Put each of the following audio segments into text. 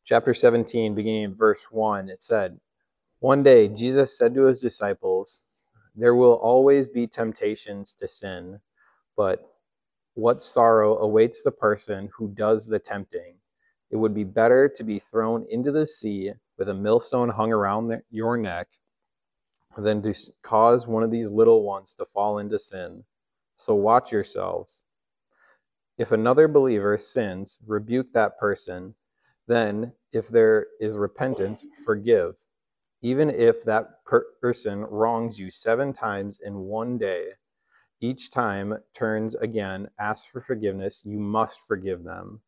chapter 17, beginning in verse 1, it said, "One day Jesus said to his disciples, 'There will always be temptations to sin, but what sorrow awaits the person who does the tempting. It would be better to be thrown into the sea with a millstone hung around your neck than to cause one of these little ones to fall into sin. So watch yourselves. If another believer sins, rebuke that person. Then, if there is repentance, forgive. Even if that person wrongs you 7 times in one day, each time turns again, asks for forgiveness, you must forgive them.'"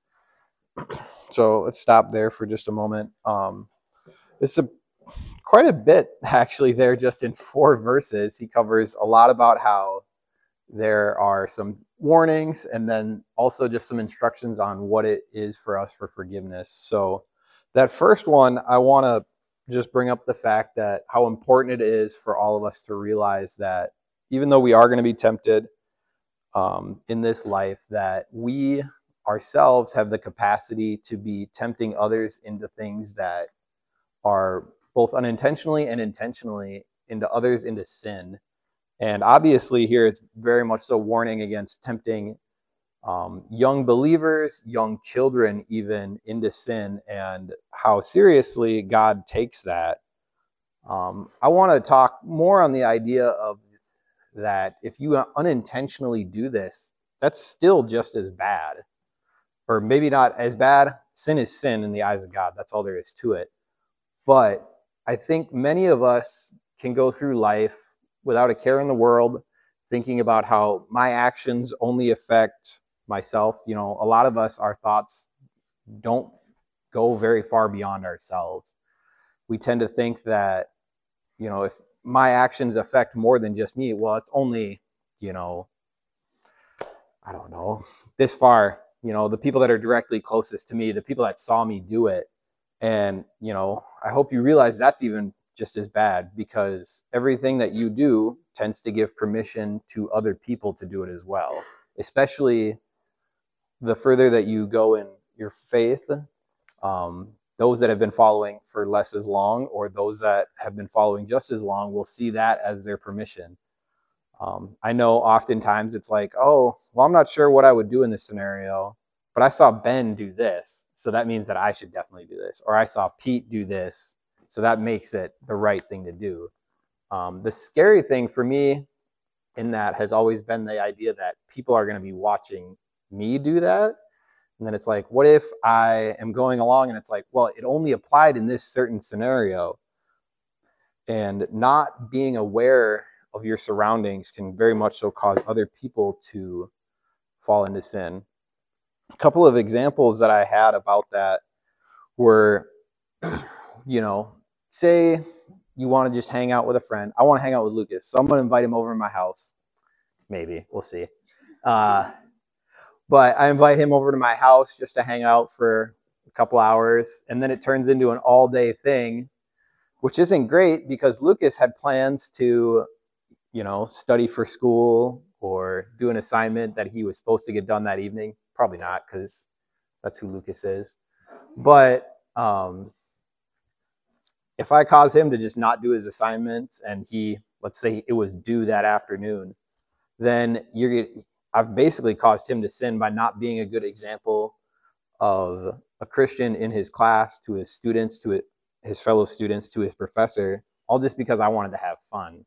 So let's stop there for just a moment. It's quite a bit actually there, just in 4 verses. He covers a lot about how there are some warnings and then also just some instructions on what it is for us for forgiveness. So that first one, I want to just bring up the fact that how important it is for all of us to realize that even though we are going to be tempted in this life, that we ourselves have the capacity to be tempting others into things that are both unintentionally and intentionally into sin. And obviously here it's very much so warning against tempting young believers, young children even, into sin, and how seriously God takes that. I want to talk more on the idea of that if you unintentionally do this, that's still just as bad. Or maybe not as bad. Sin is sin in the eyes of God. That's all there is to it. But I think many of us can go through life without a care in the world, thinking about how my actions only affect myself. You know, a lot of us, our thoughts don't go very far beyond ourselves. We tend to think that, you know, if my actions affect more than just me, well, it's only, you know, I don't know, this far. You know, the people that are directly closest to me, the people that saw me do it. And, you know, I hope you realize that's even just as bad, because everything that you do tends to give permission to other people to do it as well, especially the further that you go in your faith. Those that have been following for less as long, or those that have been following just as long, will see that as their permission. I know oftentimes it's like, oh, well, I'm not sure what I would do in this scenario, but I saw Ben do this, so that means that I should definitely do this. Or I saw Pete do this, so that makes it the right thing to do. The scary thing for me in that has always been the idea that people are going to be watching me do that. And then it's like, what if I am going along and it's like, well, it only applied in this certain scenario. And not being aware of your surroundings can very much so cause other people to fall into sin. A couple of examples that I had about that were, you know, say you want to just hang out with a friend. I want to hang out with Lucas, so I'm going to invite him over to my house. Maybe, we'll see. But I invite him over to my house just to hang out for a couple hours, and then it turns into an all-day thing, which isn't great because Lucas had plans to, you know, study for school or do an assignment that he was supposed to get done that evening. Probably not, because that's who Lucas is. But if I cause him to just not do his assignments and he, let's say it was due that afternoon, then I've basically caused him to sin by not being a good example of a Christian in his class, to his students, to his fellow students, to his professor, all just because I wanted to have fun.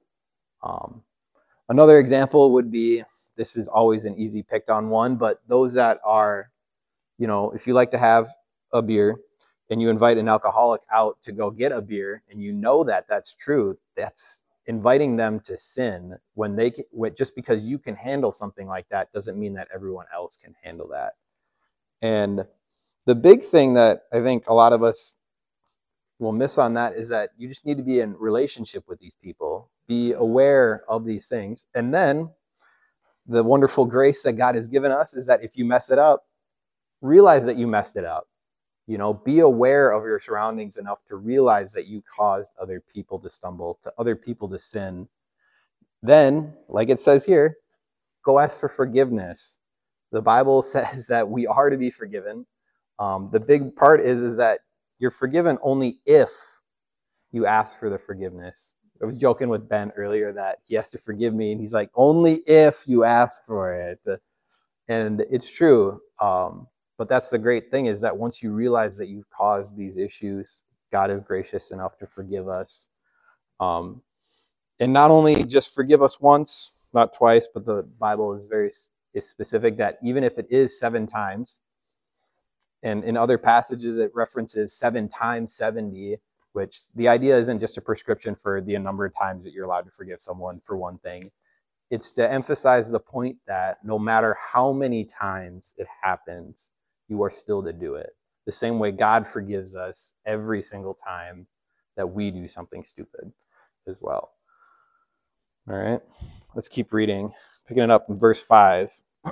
Another example would be, this is always an easy picked on one, but those that are, you know, if you like to have a beer and you invite an alcoholic out to go get a beer, and you know that that's true, that's inviting them to sin. Just because you can handle something like that doesn't mean that everyone else can handle that. And the big thing that I think a lot of us will miss on that is that you just need to be in relationship with these people, be aware of these things. And then the wonderful grace that God has given us is that if you mess it up, realize that you messed it up. You know, be aware of your surroundings enough to realize that you caused other people to stumble, to other people to sin. Then, like it says here, go ask for forgiveness. The Bible says that we are to be forgiven. The big part is that you're forgiven only if you ask for the forgiveness. I was joking with Ben earlier that he has to forgive me, and he's like, only if you ask for it. And it's true. But that's the great thing, is that once you realize that you've caused these issues, God is gracious enough to forgive us. And not only just forgive us once, not twice, but the Bible is specific that even if it is 7 times, and in other passages it references 7 times 70, which the idea isn't just a prescription for the number of times that you're allowed to forgive someone for one thing. It's to emphasize the point that no matter how many times it happens, you are still to do it. The same way God forgives us every single time that we do something stupid as well. All right, let's keep reading. Picking it up in verse 5.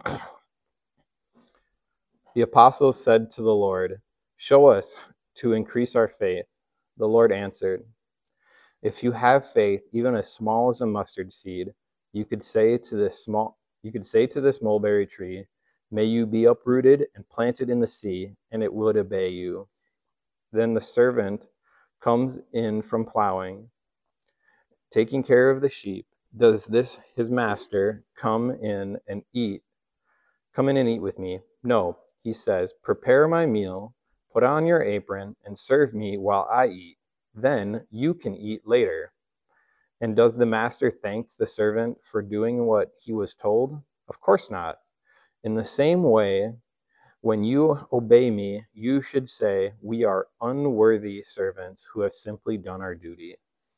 The apostles said to the Lord, "Show us to increase our faith." The Lord answered, "If you have faith, even as small as a mustard seed, you could say to this mulberry tree, 'May you be uprooted and planted in the sea,' and it would obey you. Then the servant comes in from plowing, taking care of the sheep. Does his master come in and eat with me? No, he says, 'Prepare my meal, put on your apron, and serve me while I eat. Then you can eat later.' And does the master thank the servant for doing what he was told? Of course not. In the same way, when you obey me, you should say, 'We are unworthy servants who have simply done our duty.'"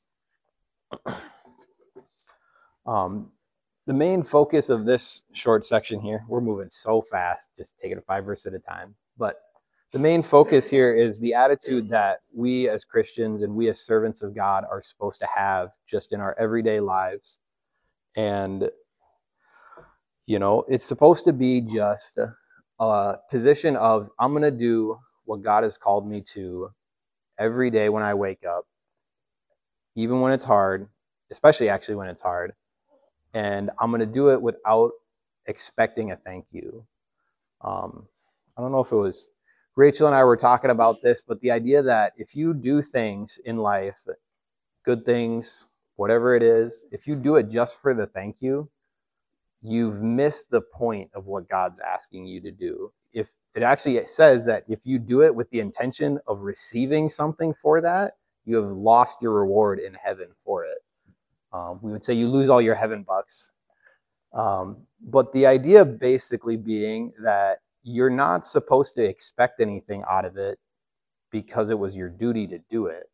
The main focus of this short section here, we're moving so fast, just taking it 5 verses at a time. But the main focus here is the attitude that we as Christians and we as servants of God are supposed to have just in our everyday lives. And, it's supposed to be just a position of, I'm going to do what God has called me to every day when I wake up, even when it's hard, especially actually when it's hard. And I'm going to do it without expecting a thank you. I don't know if it was Rachel and I were talking about this, but the idea that if you do things in life, good things, whatever it is, if you do it just for the thank you, you've missed the point of what God's asking you to do. If it actually says that if you do it with the intention of receiving something for that, you have lost your reward in heaven for it. We would say you lose all your heaven bucks. But the idea basically being that you're not supposed to expect anything out of it because it was your duty to do it.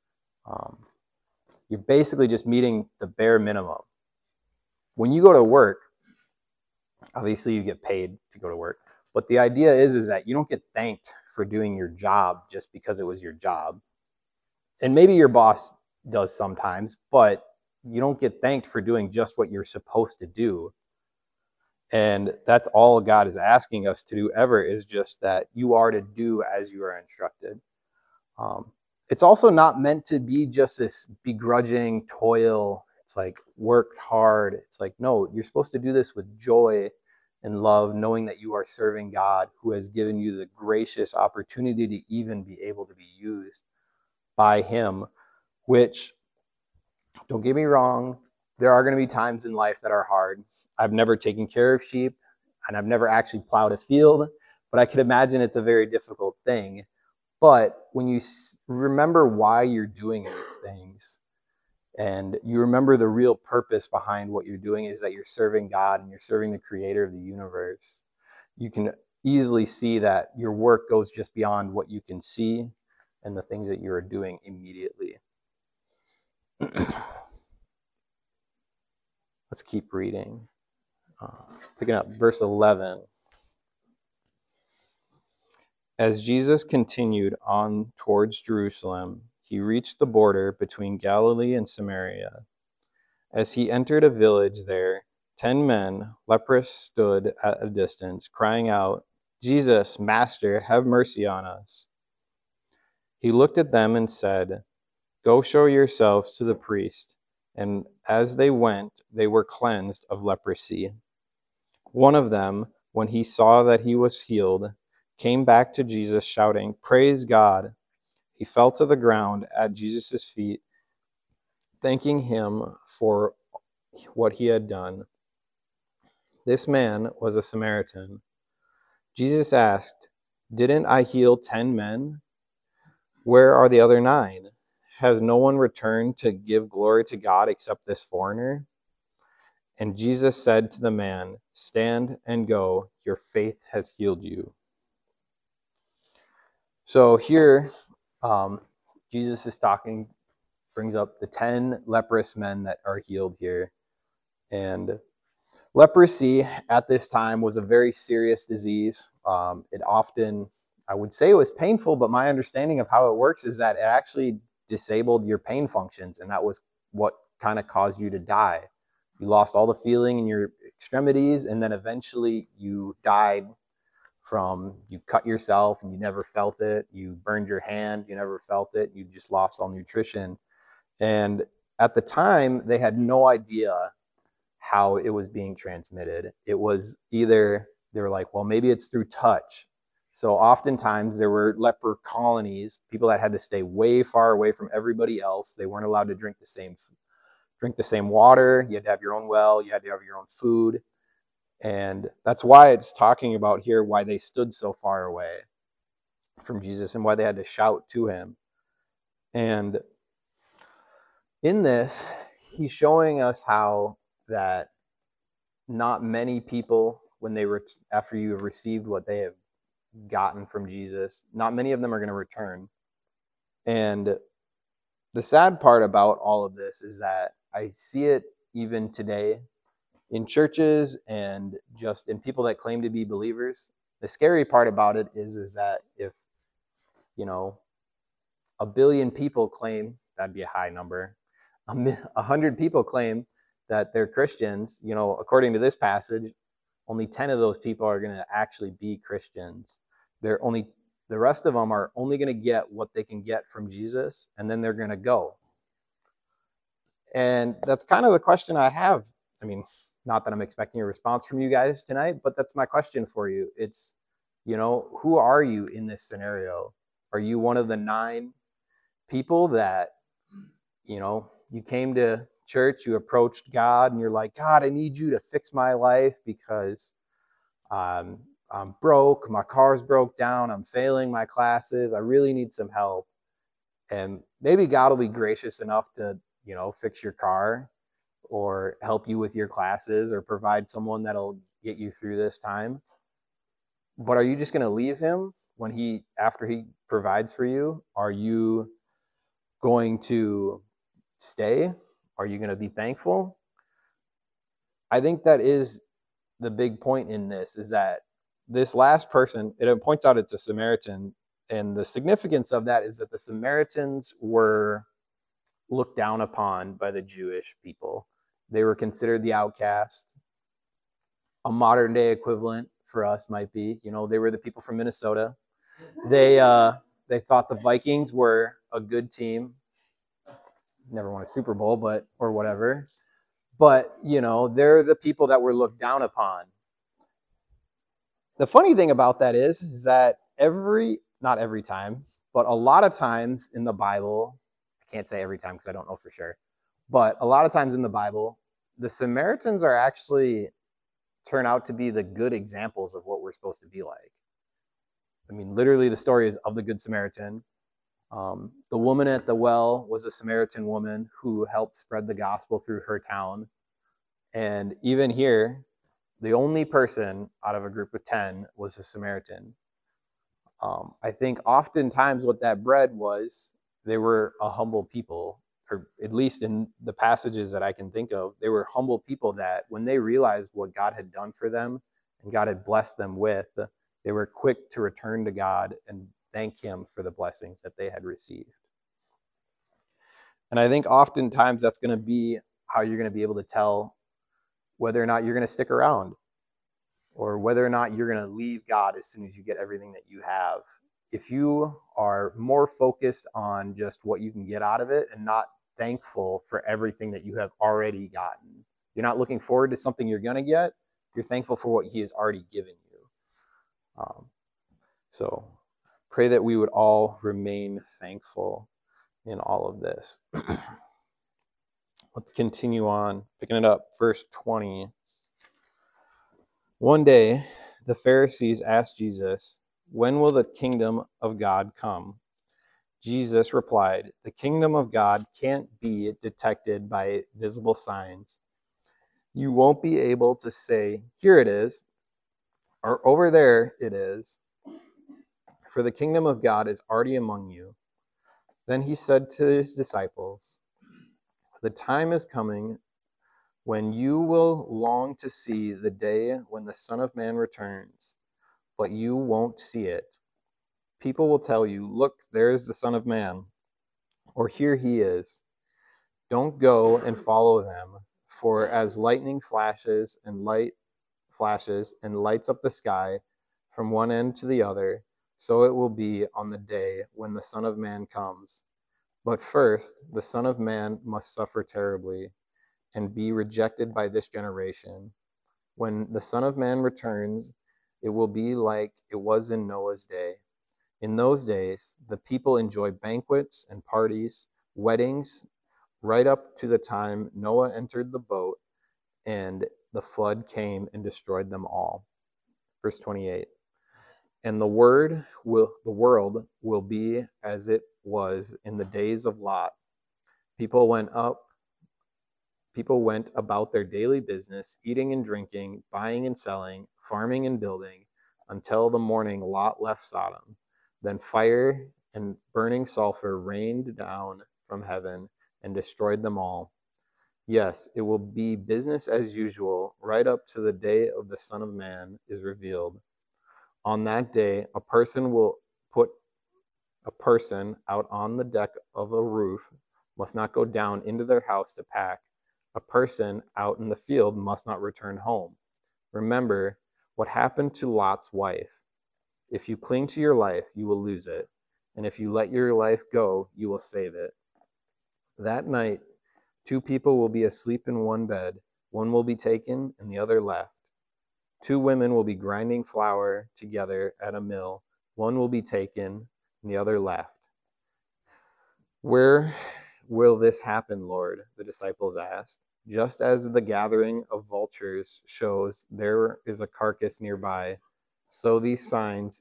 You're basically just meeting the bare minimum. When you go to work, obviously you get paid to go to work. But the idea is that you don't get thanked for doing your job just because it was your job. And maybe your boss does sometimes, but you don't get thanked for doing just what you're supposed to do. And that's all God is asking us to do ever, is just that you are to do as you are instructed. It's also not meant to be just this begrudging toil. It's like worked hard. It's like, no, you're supposed to do this with joy and love, knowing that you are serving God, who has given you the gracious opportunity to even be able to be used by him, which, don't get me wrong, there are going to be times in life that are hard. I've never taken care of sheep, and I've never actually plowed a field, but I can imagine it's a very difficult thing. But when you remember why you're doing these things, and you remember the real purpose behind what you're doing is that you're serving God and you're serving the creator of the universe, you can easily see that your work goes just beyond what you can see and the things that you're doing immediately. Let's keep reading. Picking up verse 11. As Jesus continued on towards Jerusalem, he reached the border between Galilee and Samaria. As he entered a village there, 10 men, leprous, stood at a distance, crying out, "Jesus, Master, have mercy on us." He looked at them and said, "Go show yourselves to the priest." And as they went, they were cleansed of leprosy. One of them, when he saw that he was healed, came back to Jesus shouting, "Praise God." He fell to the ground at Jesus' feet, thanking him for what he had done. This man was a Samaritan. Jesus asked, "Didn't I heal 10 men? Where are the other 9? Has no one returned to give glory to God except this foreigner?" And Jesus said to the man, "Stand and go. Your faith has healed you." So here, Jesus is talking, brings up the 10 leprous men that are healed here. And leprosy at this time was a very serious disease. It often, I would say it was painful, but my understanding of how it works is that it actually disabled your pain functions, and that was what kind of caused you to die. You lost all the feeling in your extremities, and then eventually you died from, you cut yourself and you never felt it. You burned your hand, you never felt it. You just lost all nutrition. And at the time, they had no idea how it was being transmitted. It was either, they were like, well, maybe it's through touch. So oftentimes there were leper colonies, people that had to stay way far away from everybody else. They weren't allowed to drink the same water. You had to have your own well. You had to have your own food. And that's why it's talking about here why they stood so far away from Jesus and why they had to shout to him. And in this, he's showing us how that not many people, when they after you have received what they have gotten from Jesus, not many of them are going to return. And the sad part about all of this is that I see it even today in churches and just in people that claim to be believers. The scary part about it is that if, 1 billion people claim, that'd be a high number, 100 people claim that they're Christians, according to this passage, only 10 of those people are going to actually be Christians. The rest of them are only going to get what they can get from Jesus, and then they're going to go. And that's kind of the question I have. I mean, not that I'm expecting a response from you guys tonight, but that's my question for you. It's, who are you in this scenario? Are you one of the 9 people that, you came to church, you approached God, and you're like, God, I need you to fix my life because I'm broke, my car's broke down, I'm failing my classes, I really need some help. And maybe God will be gracious enough to, fix your car or help you with your classes or provide someone that'll get you through this time. But are you just going to leave him after he provides for you? Are you going to stay? Are you going to be thankful? I think that is the big point in this, is that this last person, it points out it's a Samaritan, and the significance of that is that the Samaritans were looked down upon by the Jewish people. They were considered the outcast. A modern day equivalent for us might be, they were the people from Minnesota. They thought the Vikings were a good team. Never won a Super Bowl, or whatever. But, they're the people that were looked down upon. The funny thing about that is that not every time, but a lot of times in the Bible, I can't say every time because I don't know for sure, but a lot of times in the Bible, the Samaritans are actually turn out to be the good examples of what we're supposed to be like. I mean, literally the story is of the Good Samaritan. The woman at the well was a Samaritan woman who helped spread the gospel through her town. And even here, the only person out of a group of 10 was a Samaritan. I think oftentimes what that bred was, they were a humble people, or at least in the passages that I can think of, they were humble people that when they realized what God had done for them and God had blessed them with, they were quick to return to God and thank him for the blessings that they had received. And I think oftentimes that's going to be how you're going to be able to tell whether or not you're going to stick around, or whether or not you're going to leave God as soon as you get everything that you have. If you are more focused on just what you can get out of it and not thankful for everything that you have already gotten, you're not looking forward to something you're going to get, you're thankful for what he has already given you. So pray that we would all remain thankful in all of this. Let's continue on, picking it up, verse 20. One day, the Pharisees asked Jesus, "When will the kingdom of God come?" Jesus replied, "The kingdom of God can't be detected by visible signs. You won't be able to say, 'Here it is,' or 'Over there it is,' for the kingdom of God is already among you." Then he said to his disciples, "The time is coming when you will long to see the day when the Son of Man returns, but you won't see it. People will tell you, 'Look, there is the Son of Man,' or 'Here he is.' Don't go and follow them, for as lightning flashes and lights up the sky from one end to the other, so it will be on the day when the Son of Man comes. But first, the Son of Man must suffer terribly and be rejected by this generation. When the Son of Man returns, it will be like it was in Noah's day. In those days, the people enjoy banquets and parties, weddings, right up to the time Noah entered the boat and the flood came and destroyed them all." Verse 28. "And the world will be as it was in the days of Lot. People went about their daily business, eating and drinking, buying and selling, farming and building, until the morning Lot left Sodom. Then fire and burning sulfur rained down from heaven and destroyed them all. Yes, it will be business as usual right up to the day of the Son of Man is revealed. On that day, a person will put a person out on the deck of a roof must not go down into their house to pack. A person out in the field must not return home. Remember what happened to Lot's wife. If you cling to your life, you will lose it. And if you let your life go, you will save it. That night, two people will be asleep in one bed. One will be taken and the other left. Two women will be grinding flour together at a mill. One will be taken and the other left. Where will this happen, Lord? The disciples asked. Just as the gathering of vultures shows there is a carcass nearby, so these signs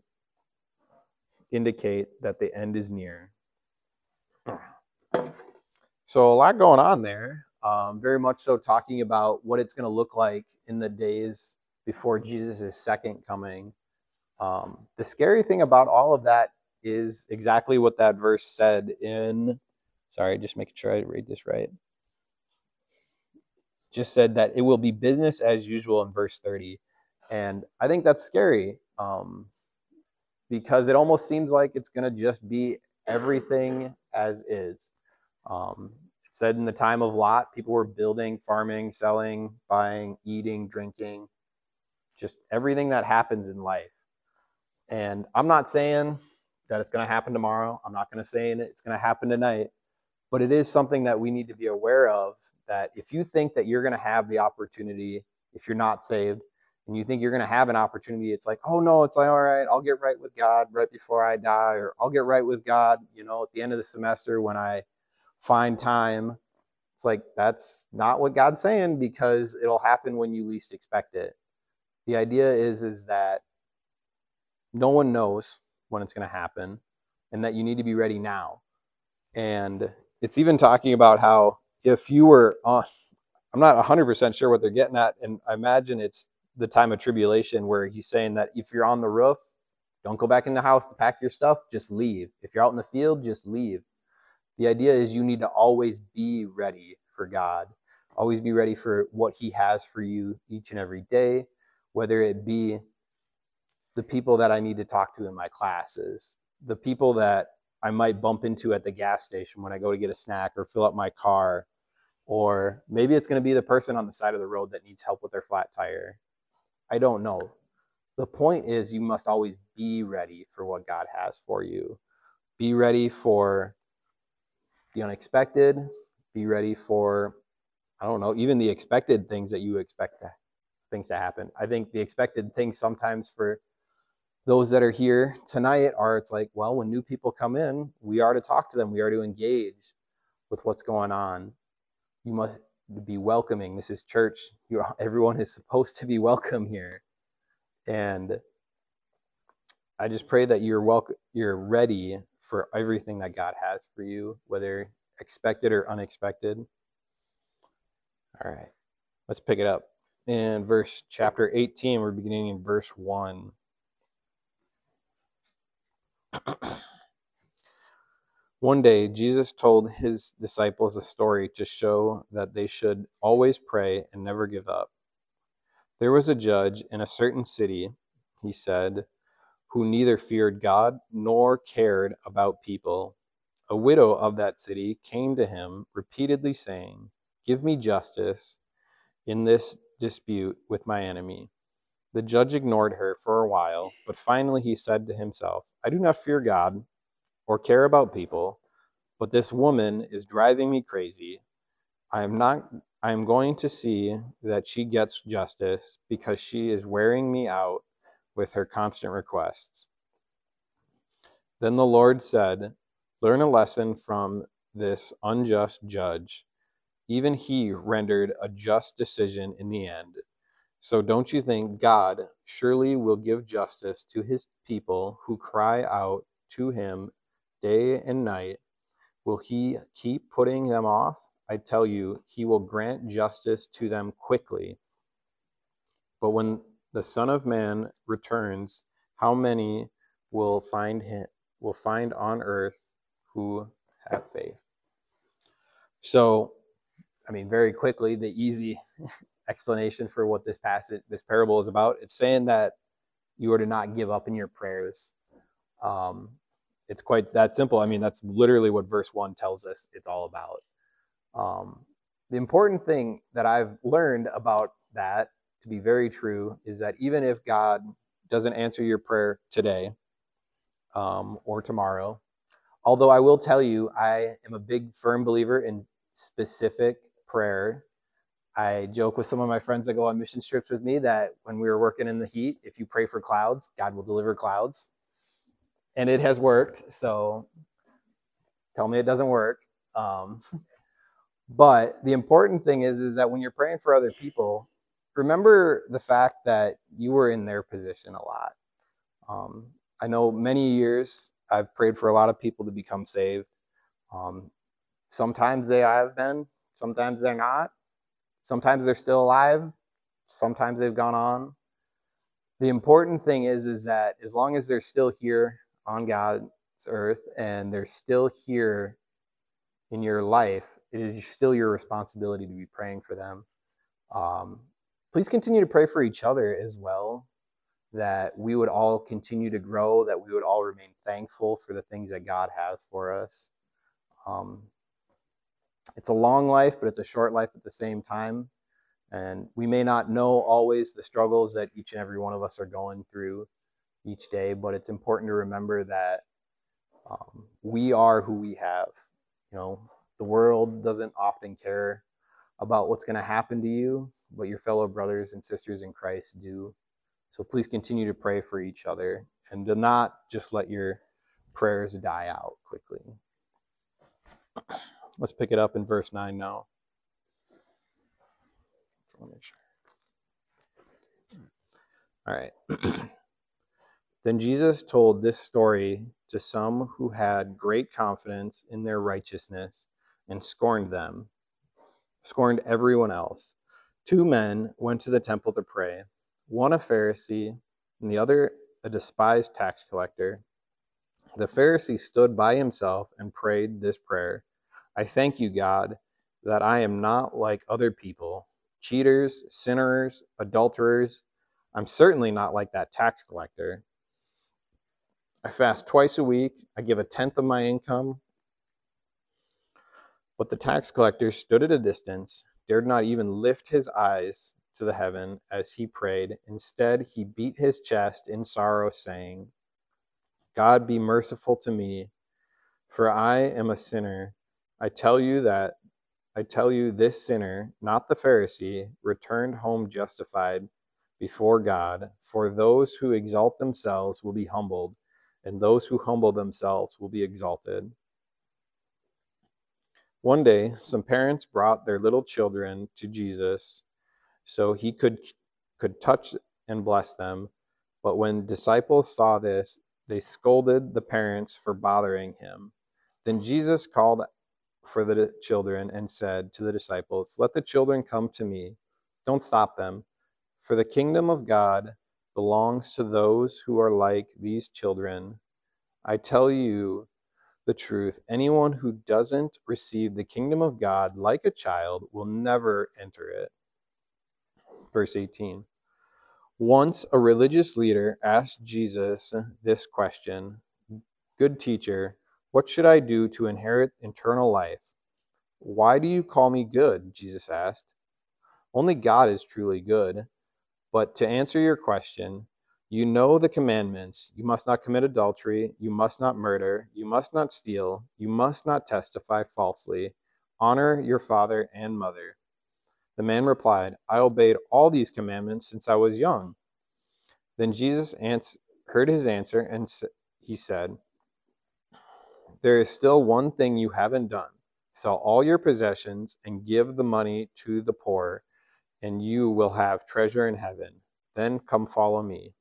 indicate that the end is near. So a lot going on there. Very much so talking about what it's going to look like in the days before Jesus' second coming. The scary thing about all of that is exactly what that verse said in, sorry, just making sure I read this right. Just said that it will be business as usual in verse 30. And I think that's scary because it almost seems like it's going to just be everything as is. It said in the time of Lot, people were building, farming, selling, buying, eating, drinking, just everything that happens in life. And I'm not saying that it's going to happen tomorrow. I'm not going to say it's going to happen tonight. But it is something that we need to be aware of, that if you think that you're going to have the opportunity, if you're not saved, and you think you're going to have an opportunity, it's like, oh no, it's like, all right, I'll get right with God right before I die, or I'll get right with God, at the end of the semester when I find time. It's like, that's not what God's saying, because it'll happen when you least expect it. The idea is that no one knows when it's going to happen, and that you need to be ready now. And it's even talking about how if you were on, I'm not 100% sure what they're getting at, and I imagine it's the time of tribulation, where he's saying that if you're on the roof, don't go back in the house to pack your stuff, just leave. If you're out in the field, just leave. The idea is you need to always be ready for God, always be ready for what he has for you each and every day, whether it be the people that I need to talk to in my classes, the people that I might bump into at the gas station when I go to get a snack or fill up my car, or maybe it's going to be the person on the side of the road that needs help with their flat tire. I don't know. The point is, you must always be ready for what God has for you. Be ready for the unexpected. Be ready for, I don't know, even the expected things that you expect things to happen. I think the expected things sometimes for those that are here tonight are, it's like, well, when new people come in, we are to talk to them. We are to engage with what's going on. You must be welcoming. This is church. Everyone is supposed to be welcome here. And I just pray that you're ready for everything that God has for you, whether expected or unexpected. All right, let's pick it up. In chapter 18, we're beginning in verse 1. One day, Jesus told his disciples a story to show that they should always pray and never give up. There was a judge in a certain city, he said, who neither feared God nor cared about people. A widow of that city came to him, repeatedly saying, "Give me justice in this dispute with my enemy." The judge ignored her for a while, but finally he said to himself, "I do not fear God or care about people, but this woman is driving me crazy. I am going to see that she gets justice because she is wearing me out with her constant requests." Then the Lord said, "Learn a lesson from this unjust judge. Even he rendered a just decision in the end. So don't you think God surely will give justice to his people who cry out to him day and night? Will he keep putting them off? I tell you, he will grant justice to them quickly. But when the Son of Man returns, how many will find on earth who have faith?" So, very quickly, the easy explanation for what this parable is about, it's saying that you are to not give up in your prayers. It's quite that simple. That's literally what verse 1 tells us it's all about. The important thing that I've learned about that to be very true is that even if God doesn't answer your prayer today or tomorrow, although I will tell you, I am a big, firm believer in specific prayer. I joke with some of my friends that go on mission trips with me that when we were working in the heat, if you pray for clouds, God will deliver clouds. And it has worked, so tell me it doesn't work. But the important thing is that when you're praying for other people, remember the fact that you were in their position a lot. I know many years I've prayed for a lot of people to become saved. Sometimes they have been, sometimes they're not. Sometimes they're still alive. Sometimes they've gone on. The important thing is that as long as they're still here on God's earth and they're still here in your life, it is still your responsibility to be praying for them. Please continue to pray for each other as well, that we would all continue to grow, that we would all remain thankful for the things that God has for us. It's a long life, but it's a short life at the same time. And we may not know always the struggles that each and every one of us are going through each day, but it's important to remember that we are who we have. The world doesn't often care about what's going to happen to you, but your fellow brothers and sisters in Christ do. So please continue to pray for each other and do not just let your prayers die out quickly. Let's pick it up in verse 9 now. All right. Then Jesus told this story to some who had great confidence in their righteousness and scorned everyone else. 2 men went to the temple to pray, one a Pharisee and the other a despised tax collector. The Pharisee stood by himself and prayed this prayer: "I thank you, God, that I am not like other people, cheaters, sinners, adulterers. I'm certainly not like that tax collector. I fast twice a week. I give 1/10 of my income." But the tax collector stood at a distance, dared not even lift his eyes to the heaven as he prayed. Instead, he beat his chest in sorrow, saying, "God, be merciful to me, for I am a sinner." I tell you, this sinner, not the Pharisee, returned home justified before God, for those who exalt themselves will be humbled, and those who humble themselves will be exalted. One day, some parents brought their little children to Jesus so he could touch and bless them. But when disciples saw this, they scolded the parents for bothering him. Then Jesus called for the children and said to the disciples, "Let the children come to me. Don't stop them, for the kingdom of God belongs to those who are like these children. I tell you the truth, anyone who doesn't receive the kingdom of God like a child will never enter it." Verse 18. Once a religious leader asked Jesus this question, "Good teacher, what should I do to inherit eternal life?" "Why do you call me good?" Jesus asked. "Only God is truly good. But to answer your question, you know the commandments. You must not commit adultery. You must not murder. You must not steal. You must not testify falsely. Honor your father and mother." The man replied, "I obeyed all these commandments since I was young." Then Jesus heard his answer, and he said, "There is still one thing you haven't done. Sell all your possessions and give the money to the poor, and you will have treasure in heaven. Then come follow me."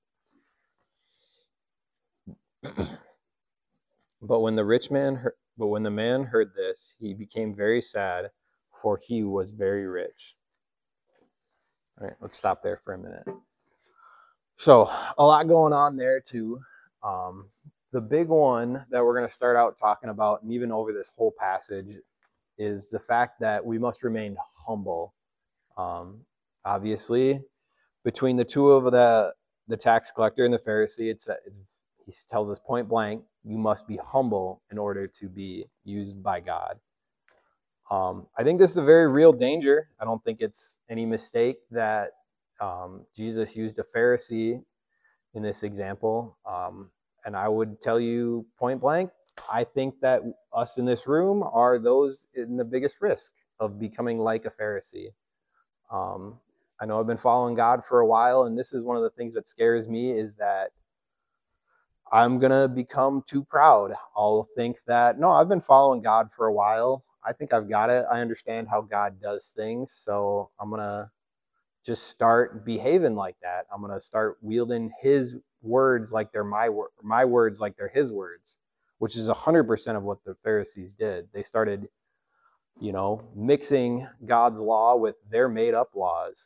But when the man heard this, he became very sad, for he was very rich. All right, let's stop there for a minute. So, a lot going on there too. The big one that we're going to start out talking about, and even over this whole passage, is the fact that we must remain humble. Obviously, between the two of the tax collector and the Pharisee, he tells us point blank, you must be humble in order to be used by God. I think this is a very real danger. I don't think it's any mistake that Jesus used a Pharisee in this example. And I would tell you point blank, I think that us in this room are those in the biggest risk of becoming like a Pharisee. I know I've been following God for a while, and this is one of the things that scares me, is that I'm going to become too proud. I'll think that, no, I've been following God for a while. I think I've got it. I understand how God does things. So I'm going to just start behaving like that. I'm going to start wielding his words like they're my words like they're his words, which is 100% of what the Pharisees did. They started, mixing God's law with their made up laws.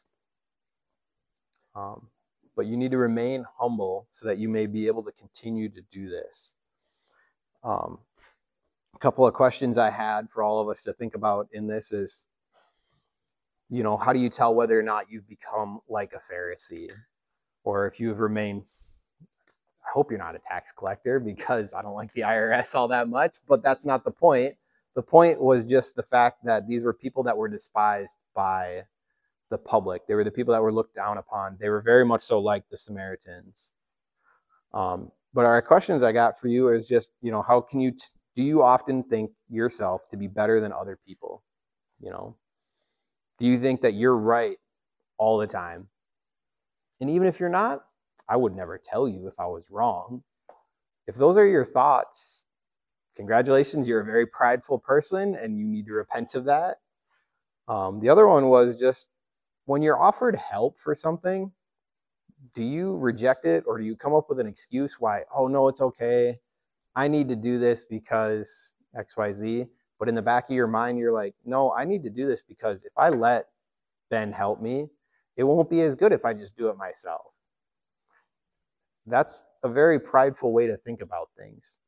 But you need to remain humble so that you may be able to continue to do this. A couple of questions I had for all of us to think about in this is, how do you tell whether or not you've become like a Pharisee? Or if you've remained, I hope you're not a tax collector, because I don't like the IRS all that much, but that's not the point. The point was just the fact that these were people that were despised by the public. They were the people that were looked down upon. They were very much so like the Samaritans. But our questions I got for you is just, how can you, do you often think yourself to be better than other people? Do you think that you're right all the time? And even if you're not, I would never tell you if I was wrong. If those are your thoughts, congratulations, you're a very prideful person and you need to repent of that. The other one was just, when you're offered help for something, do you reject it, or do you come up with an excuse why, oh no, it's okay, I need to do this because XYZ, but in the back of your mind, you're like, no, I need to do this because if I let Ben help me, it won't be as good if I just do it myself. That's a very prideful way to think about things.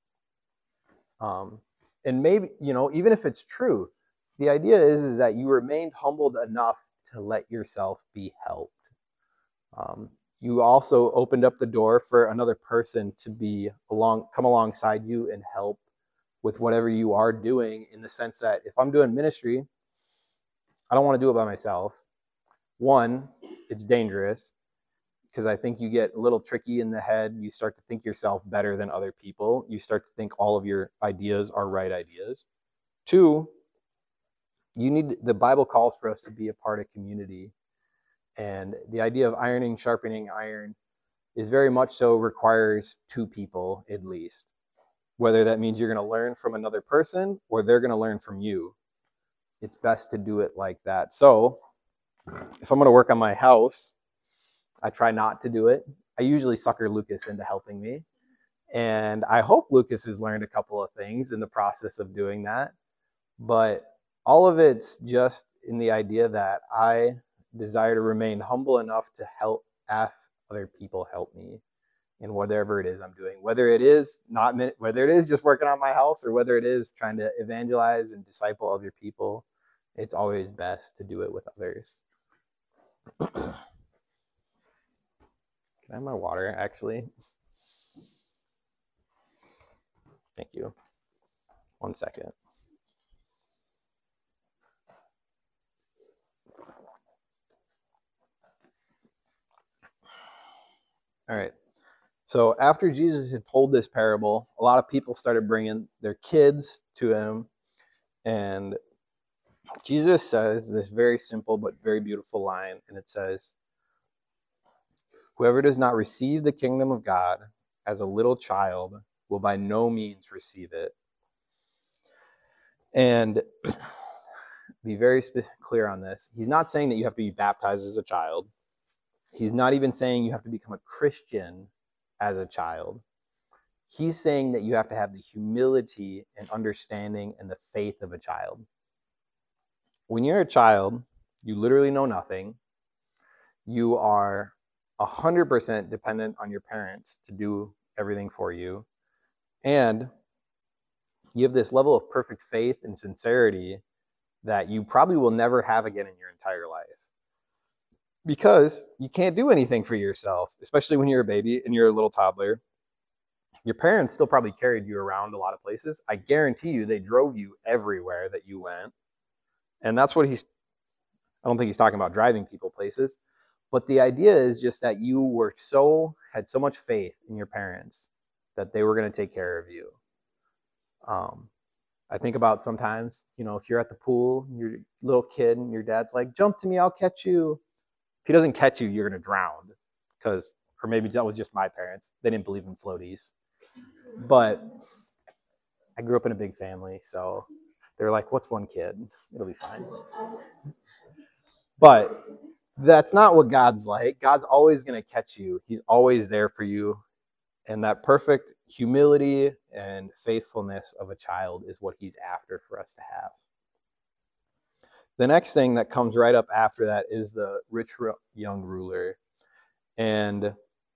And maybe, even if it's true, the idea is that you remained humbled enough to let yourself be helped. You also opened up the door for another person to come alongside you and help with whatever you are doing, in the sense that if I'm doing ministry, I don't want to do it by myself. One, it's dangerous because I think you get a little tricky in the head. You start to think yourself better than other people. You start to think all of your ideas are right ideas. Two, the Bible calls for us to be a part of community. And the idea of ironing, sharpening iron is very much so requires two people at least. Whether that means you're going to learn from another person or they're going to learn from you. It's best to do it like that. So if I'm going to work on my house, I try not to do it. I usually sucker Lucas into helping me. And I hope Lucas has learned a couple of things in the process of doing that. But all of it's just in the idea that I desire to remain humble enough to ask other people help me in whatever it is I'm doing, whether it is just working on my house or whether it is trying to evangelize and disciple other people. It's always best to do it with others. Can I have my water, actually? Thank you. 1 second. All right. So after Jesus had told this parable, a lot of people started bringing their kids to him. And Jesus says this very simple but very beautiful line. And it says, "Whoever does not receive the kingdom of God as a little child will by no means receive it." And be very clear on this. He's not saying that you have to be baptized as a child. He's not even saying you have to become a Christian as a child. He's saying that you have to have the humility and understanding and the faith of a child. When you're a child, you literally know nothing. You are 100% dependent on your parents to do everything for you. And you have this level of perfect faith and sincerity that you probably will never have again in your entire life. Because you can't do anything for yourself, especially when you're a baby and you're a little toddler. Your parents still probably carried you around a lot of places. I guarantee you they drove you everywhere that you went. And that's what I don't think he's talking about driving people places. But the idea is just that you had so much faith in your parents that they were going to take care of you. I think about sometimes, if you're at the pool, you're a little kid and your dad's like, "Jump to me, I'll catch you." If he doesn't catch you, you're going to drown. Or maybe that was just my parents. They didn't believe in floaties. But I grew up in a big family, so they're like, "What's one kid? It'll be fine." But that's not what God's like. God's always going to catch you. He's always there for you. And that perfect humility and faithfulness of a child is what he's after for us to have. The next thing that comes right up after that is the rich young ruler. And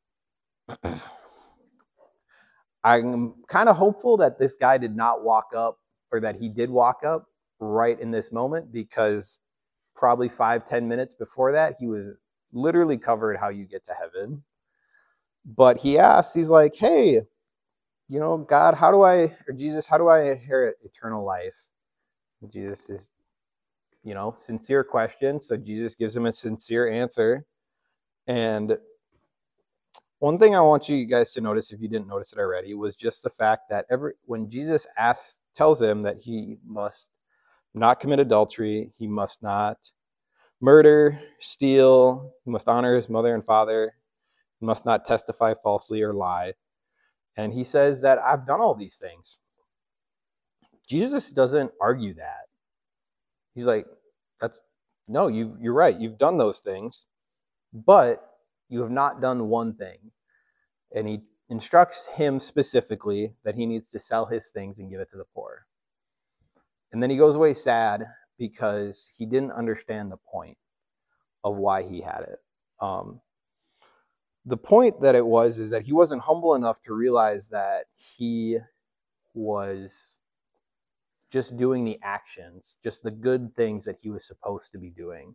I'm kind of hopeful that this guy did not walk up, or that he did walk up right in this moment, because probably 5-10 minutes before that, he was literally covered how you get to heaven. But he asks, he's like, "Hey, God, Jesus, how do I inherit eternal life?" And Jesus is, sincere question. So Jesus gives him a sincere answer. And one thing I want you guys to notice, if you didn't notice it already, was just the fact that when Jesus tells him that he must not commit adultery, he must not murder, steal, he must honor his mother and father, he must not testify falsely or lie. And he says that I've done all these things. Jesus doesn't argue that. He's like, no, you're right. You've done those things, but you have not done one thing. And he instructs him specifically that he needs to sell his things and give it to the poor. And then he goes away sad because he didn't understand the point of why he had it. The point that it was is that he wasn't humble enough to realize that he was just doing the actions, just the good things that he was supposed to be doing.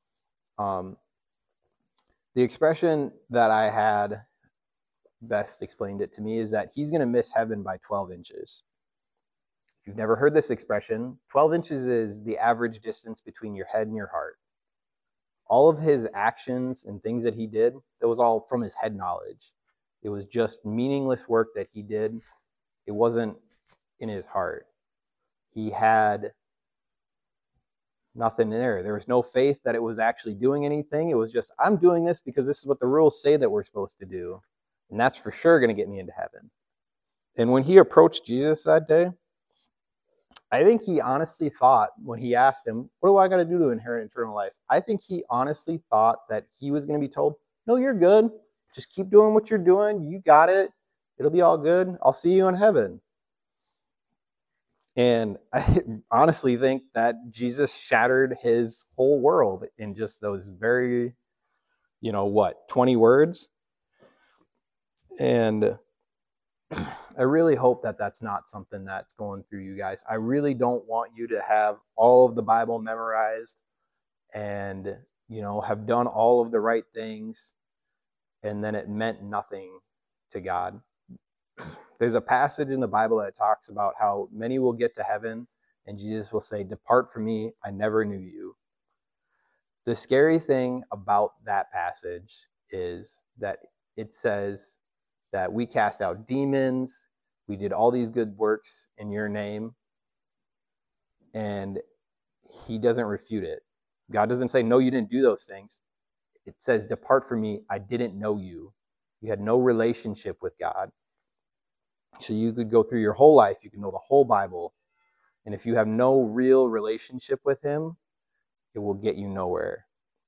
The expression that I had best explained it to me is that he's going to miss heaven by 12 inches. If you've never heard this expression, 12 inches is the average distance between your head and your heart. All of his actions and things that he did, that was all from his head knowledge. It was just meaningless work that he did. It wasn't in his heart. He had Nothing there. There was no faith that it was actually doing anything. It was just, I'm doing this because this is what the rules say that we're supposed to do. And that's for sure going to get me into heaven. And when he approached Jesus that day, I think he honestly thought, when he asked him, what do I got to do to inherit eternal life? I think he honestly thought that he was going to be told, no, you're good. Just keep doing what you're doing. You got it. It'll be all good. I'll see you in heaven. And I honestly think that Jesus shattered his whole world in just those very, 20 words. And I really hope that that's not something that's going through you guys. I really don't want you to have all of the Bible memorized and, have done all of the right things, and then it meant nothing to God. There's a passage in the Bible that talks about how many will get to heaven and Jesus will say, depart from me, I never knew you. The scary thing about that passage is that it says that we cast out demons, we did all these good works in your name, and he doesn't refute it. God doesn't say, no, you didn't do those things. It says, depart from me, I didn't know you. You had no relationship with God. So you could go through your whole life, you can know the whole Bible, and if you have no real relationship with him, it will get you nowhere.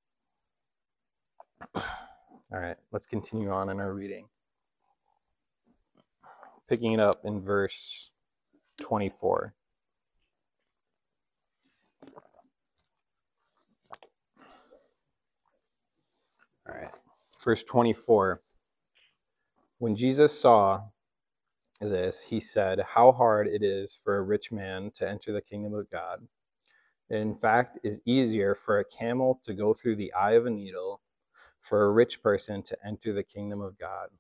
All right, let's continue on in our reading. Picking it up in verse 24. All right, verse 24. When Jesus saw this, he said, how hard it is for a rich man to enter the kingdom of God. In fact, it is easier for a camel to go through the eye of a needle for a rich person to enter the kingdom of God.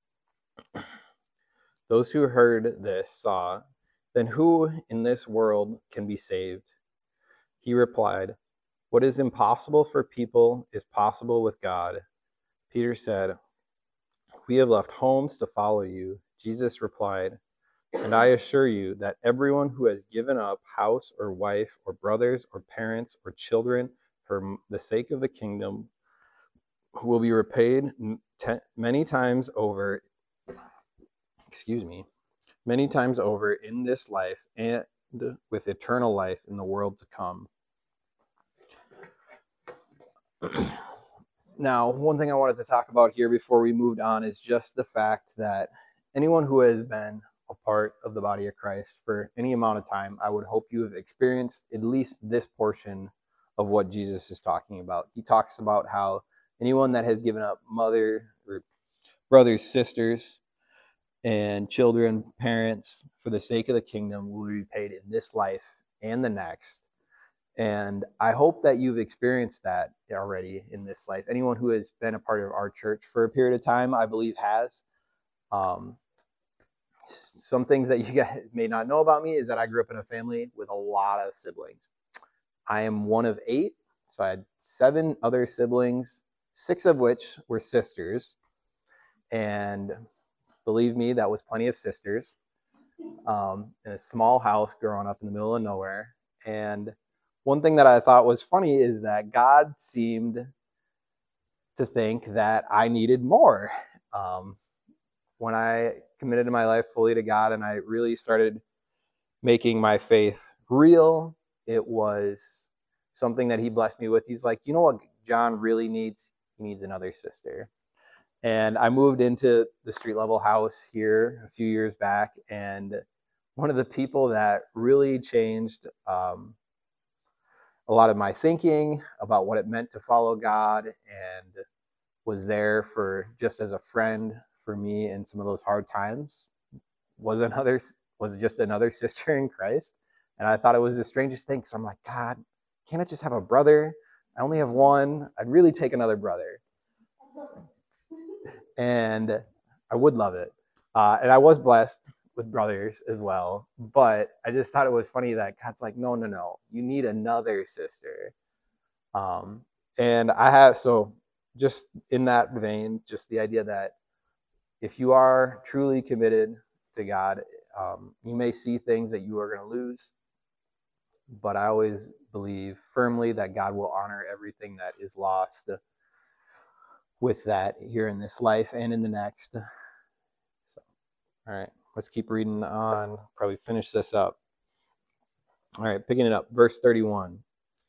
Those who heard this saw, then who in this world can be saved? He replied, what is impossible for people is possible with God. Peter said, we have left homes to follow you. Jesus replied, and I assure you that everyone who has given up house or wife or brothers or parents or children for the sake of the kingdom will be repaid many times over in this life and with eternal life in the world to come. Now, one thing I wanted to talk about here before we moved on is just the fact that anyone who has been a part of the body of Christ for any amount of time, I would hope you have experienced at least this portion of what Jesus is talking about. He talks about how anyone that has given up mother or brothers, sisters, and children, parents, for the sake of the kingdom will be paid in this life and the next. And I hope that you've experienced that already in this life. Anyone who has been a part of our church for a period of time, I believe, has. Some things that you guys may not know about me is that I grew up in a family with a lot of siblings. I am one of 8, so I had 7 other siblings, 6 of which were sisters. And believe me, that was plenty of sisters in a small house growing up in the middle of nowhere. And one thing that I thought was funny is that God seemed to think that I needed more. When I committed my life fully to God and I really started making my faith real, it was something that he blessed me with. He's like, you know what John really needs? He needs another sister. And I moved into the street level house here a few years back, and one of the people that really changed a lot of my thinking about what it meant to follow God and was there for just as a friend for me in some of those hard times was just another sister in Christ. And I thought it was the strangest thing because I'm like, God, can't I just have a brother? I only have one. I'd really take another brother. And I would love it. And I was blessed with brothers as well. But I just thought it was funny that God's like, no, you need another sister. And I have, so just in that vein, just the idea that if you are truly committed to God, you may see things that you are going to lose. but I always believe firmly that God will honor everything that is lost with that here in this life and in the next. So, all right, let's keep reading on. Probably finish this up. All right, picking it up, verse 31.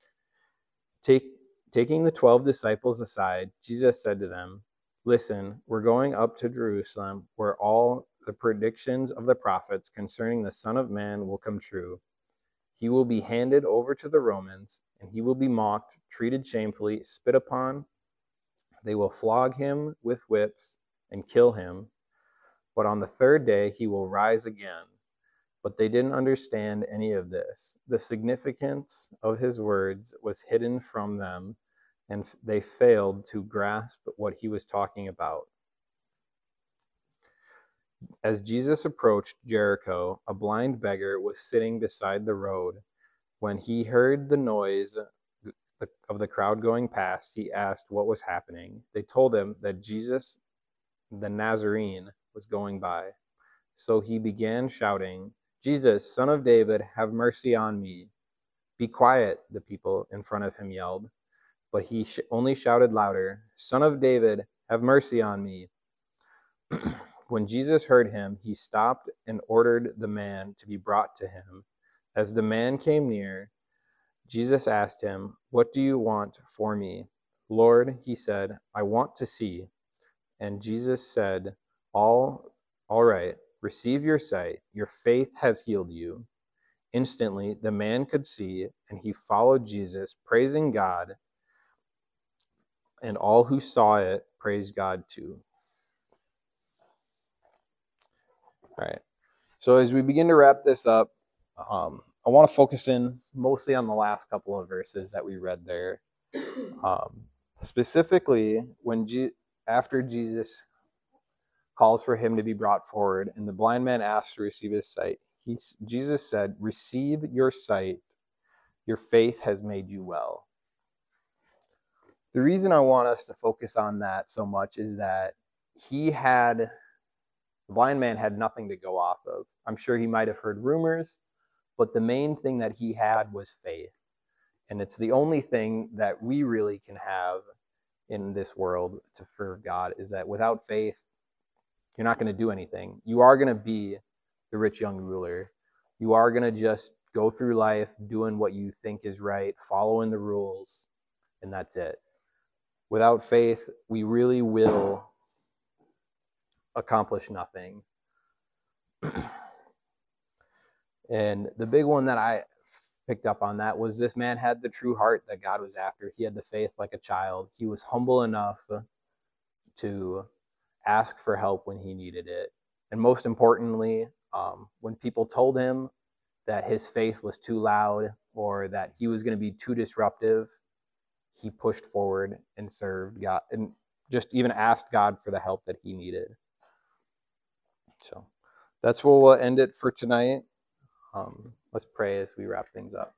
Taking the 12 disciples aside, Jesus said to them, "Listen, we're going up to Jerusalem, where all the predictions of the prophets concerning the Son of Man will come true. He will be handed over to the Romans, and he will be mocked, treated shamefully, spit upon. They will flog him with whips and kill him. But on the third day he will rise again." But they didn't understand any of this. The significance of his words was hidden from them, and they failed to grasp what he was talking about. As Jesus approached Jericho, a blind beggar was sitting beside the road. When he heard the noise of the crowd going past, he asked what was happening. They told him that Jesus, the Nazarene, was going by. So he began shouting, "Jesus, Son of David, have mercy on me." "Be quiet," the people in front of him yelled. But he only shouted louder, "Son of David, have mercy on me." When Jesus heard him, he stopped and ordered the man to be brought to him. As the man came near, Jesus asked him, "What do you want for me?" "Lord," he said, "I want to see." And Jesus said, All right, receive your sight. Your faith has healed you." Instantly, the man could see, and he followed Jesus, praising God, and all who saw it praised God too. All right. So as we begin to wrap this up, I want to focus in mostly on the last couple of verses that we read there. Specifically, after Jesus calls for him to be brought forward, and the blind man asks to receive his sight, Jesus said, "Receive your sight. Your faith has made you well." The reason I want us to focus on that so much is that the blind man had nothing to go off of. I'm sure he might have heard rumors, but the main thing that he had was faith. And it's the only thing that we really can have in this world to serve God, is that without faith, you're not going to do anything. You are going to be the rich young ruler. You are going to just go through life doing what you think is right, following the rules, and that's it. Without faith, we really will accomplish nothing. And the big one that I picked up on that was this man had the true heart that God was after. He had the faith like a child. He was humble enough to ask for help when he needed it. And most importantly, when people told him that his faith was too loud or that he was going to be too disruptive, he pushed forward and served God and just even asked God for the help that he needed. So that's where we'll end it for tonight. Let's pray as we wrap things up.